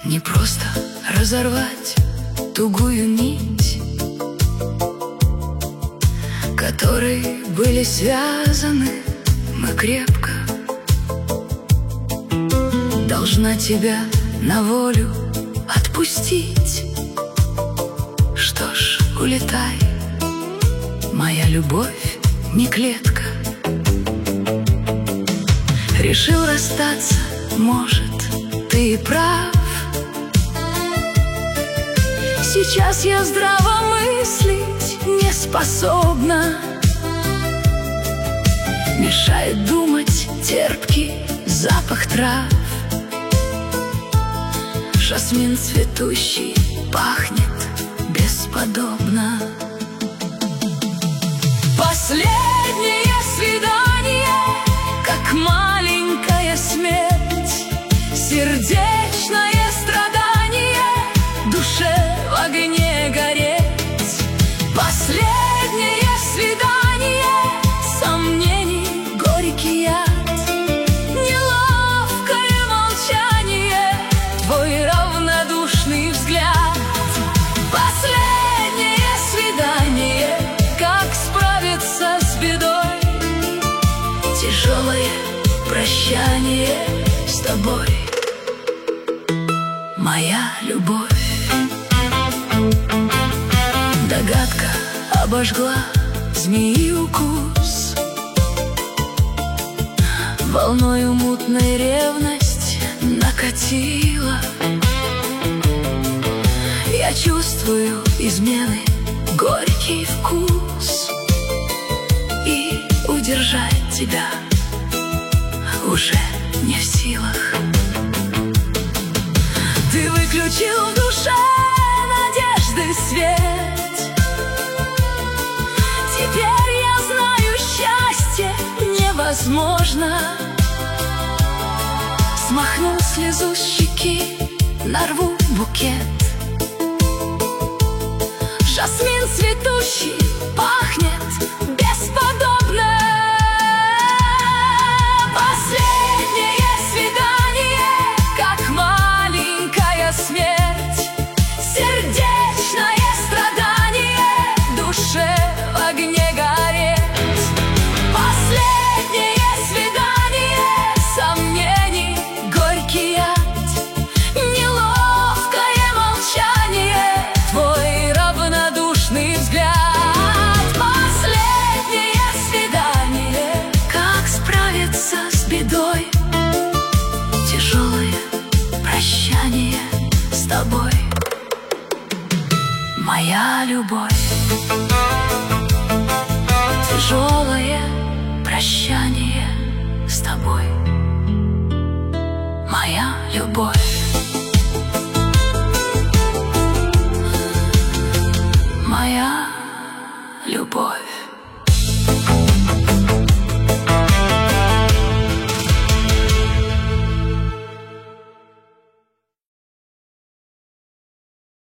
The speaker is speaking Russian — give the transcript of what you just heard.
Не просто разорвать тугую нить, которой были связаны мы крепко. Должна тебя на волю отпустить. Что ж, улетай, моя любовь не клетка. Решил расстаться, может, ты и прав. Сейчас я здраво мыслить не способна. Мешает думать терпкий запах трав. Жасмин цветущий пахнет бесподобно. Последнее свидание, как маленькая смерть, сердечное страдание, душе в огне гореть. Последнее свидание, сомнений горький яд, неловкое молчание, твой равнодушный взгляд. Последнее свидание, как справиться с бедой, тяжелое прощание с тобой, моя любовь. Догадка обожгла змеи укус, волною мутной ревность накатила. Я чувствую измены горький вкус, и удержать тебя уже не в силах. Ты выключил в душе надежды свет. Теперь я знаю, счастье невозможно. Смахнул слезу с щеки, нарву букет. Жасмин цветущий пахнет бесподобно. Последнее свидание, как маленькая смерть, сердечное страдание, душе в огне гореть. Последнее свидание, сомнений горький яд, неловкое молчание, твой равнодушный взгляд. Последнее свидание, как справиться с бедой, тяжелое прощание с тобой, моя любовь. Тяжелое прощание с тобой, моя любовь. Моя любовь.